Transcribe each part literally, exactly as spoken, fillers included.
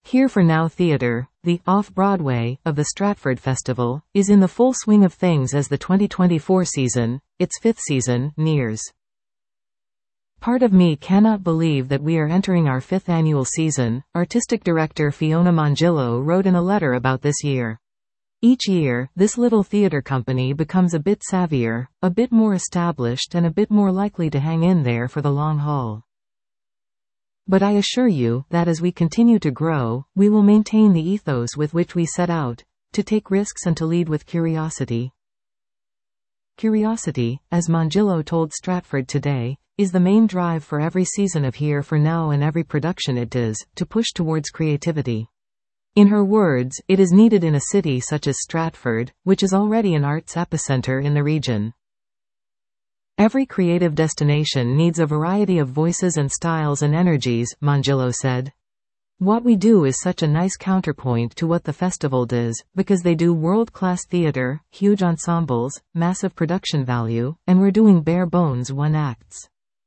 Here for Now Theatre, the off-Broadway of the Stratford Festival, is in the full swing of things as the twenty twenty-four season, its fifth season, nears. Part of me cannot believe that we are entering our fifth annual season, artistic director Fiona Mongillo wrote in a letter about this year. Each year, this little theatre company becomes a bit savvier, a bit more established and a bit more likely to hang in there for the long haul. But I assure you, that as we continue to grow, we will maintain the ethos with which we set out, to take risks and to lead with curiosity. Curiosity, as Mongillo told Stratford Today, is the main drive for every season of Here for Now and every production it does, to push towards creativity. In her words, it is needed in a city such as Stratford, which is already an arts epicenter in the region. Every creative destination needs a variety of voices and styles and energies, Mongillo said. What we do is such a nice counterpoint to what the festival does, because they do world-class theatre, huge ensembles, massive production value, and we're doing bare-bones one-acts.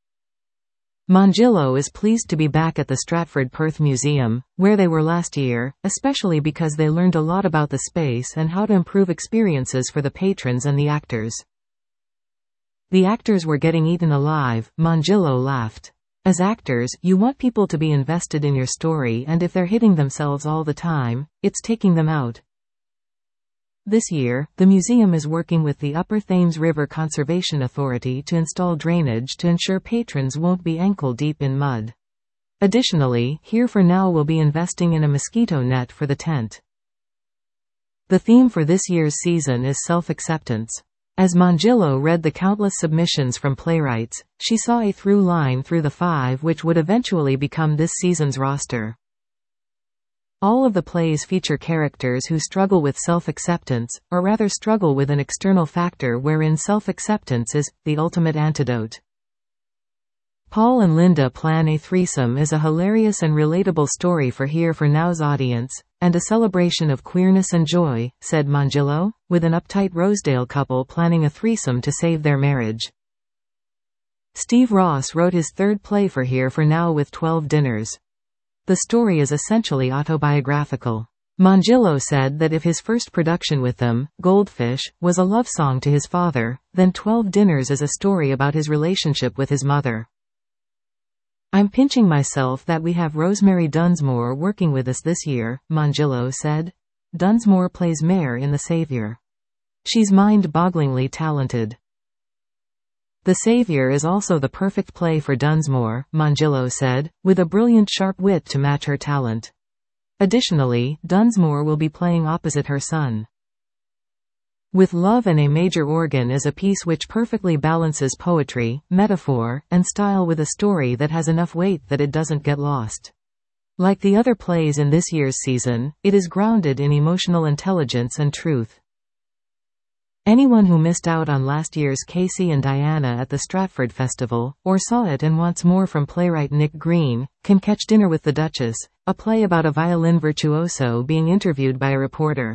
Mongillo is pleased to be back at the Stratford Perth Museum, where they were last year, especially because they learned a lot about the space and how to improve experiences for the patrons and the actors. The actors were getting eaten alive, Mongillo laughed. As actors, you want people to be invested in your story, and if they're hitting themselves all the time, it's taking them out. This year, the museum is working with the Upper Thames River Conservation Authority to install drainage to ensure patrons won't be ankle-deep in mud. Additionally, Here for Now will be investing in a mosquito net for the tent. The theme for this year's season is self-acceptance. As Mongillo read the countless submissions from playwrights, she saw a through line through the five which would eventually become this season's roster. All of the plays feature characters who struggle with self-acceptance, or rather struggle with an external factor wherein self-acceptance is the ultimate antidote. Paul and Linda Plan a Threesome is a hilarious and relatable story for Here for Now's audience, and a celebration of queerness and joy, said Mongillo, with an uptight Rosedale couple planning a threesome to save their marriage. Steve Ross wrote his third play for Here for Now with twelve dinners. The story is essentially autobiographical. Mongillo said that if his first production with them, Goldfish, was a love song to his father, then twelve dinners is a story about his relationship with his mother. I'm pinching myself that we have Rosemary Dunsmore working with us this year, Mongillo said. Dunsmore plays Mare in The Savior. She's mind-bogglingly talented. The Savior is also the perfect play for Dunsmore, Mongillo said, with a brilliant sharp wit to match her talent. Additionally, Dunsmore will be playing opposite her son. With Love and a Major Organ is a piece which perfectly balances poetry, metaphor, and style with a story that has enough weight that it doesn't get lost. Like the other plays in this year's season, it is grounded in emotional intelligence and truth. Anyone who missed out on last year's Casey and Diana at the Stratford Festival, or saw it and wants more from playwright Nick Green, can catch Dinner with the Duchess, a play about a violin virtuoso being interviewed by a reporter.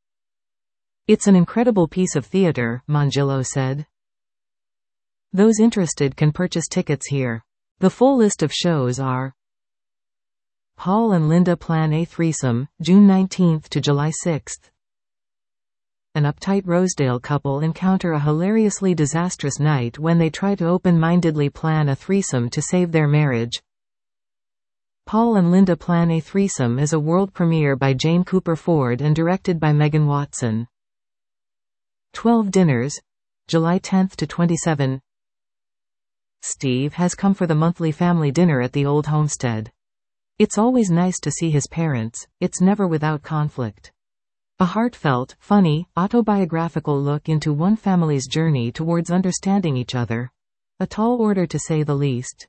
It's an incredible piece of theatre, Mongillo said. Those interested can purchase tickets here. The full list of shows are Paul and Linda Plan a Threesome, June nineteenth to July sixth. An uptight Rosedale couple encounter a hilariously disastrous night when they try to open-mindedly plan a threesome to save their marriage. Paul and Linda Plan a Threesome is a world premiere by Jane Cooper Ford and directed by Megan Watson. twelve Dinners, July tenth to twenty-seventh. Steve has come for the monthly family dinner at the old homestead. It's always nice to see his parents, it's never without conflict. A heartfelt, funny, autobiographical look into one family's journey towards understanding each other. A tall order to say the least.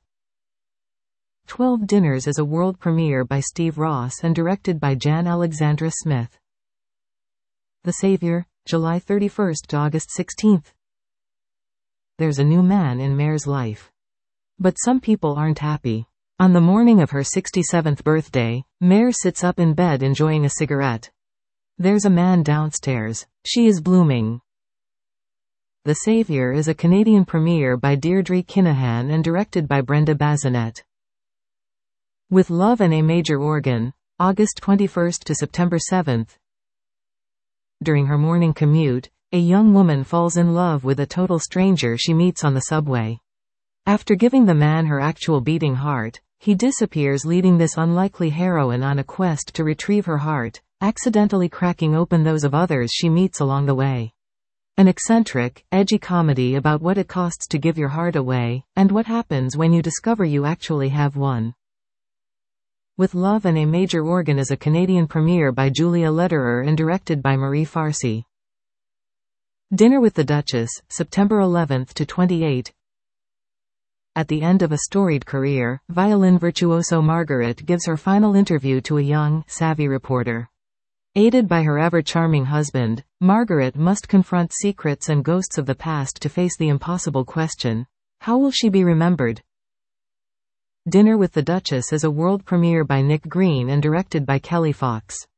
twelve Dinners is a world premiere by Steve Ross and directed by Jan Alexandra Smith. The Savior, July thirty-first to August sixteenth. There's a new man in Mare's life. But some people aren't happy. On the morning of her sixty-seventh birthday, Mare sits up in bed enjoying a cigarette. There's a man downstairs. She is blooming. The Savior is a Canadian premiere by Deirdre Kinahan and directed by Brenda Bazinet. With Love and a Major Organ, August twenty-first to September seventh. During her morning commute, a young woman falls in love with a total stranger she meets on the subway. After giving the man her actual beating heart, he disappears, leading this unlikely heroine on a quest to retrieve her heart, accidentally cracking open those of others she meets along the way. An eccentric, edgy comedy about what it costs to give your heart away, and what happens when you discover you actually have one. With Love and a Major Organ is a Canadian premiere by Julia Lederer and directed by Marie Farsi. Dinner with the Duchess, September eleventh to twenty-eighth. At the end of a storied career, violin virtuoso Margaret gives her final interview to a young, savvy reporter. Aided by her ever-charming husband, Margaret must confront secrets and ghosts of the past to face the impossible question: how will she be remembered? Dinner with the Duchess is a world premiere by Nick Green and directed by Kelly Fox.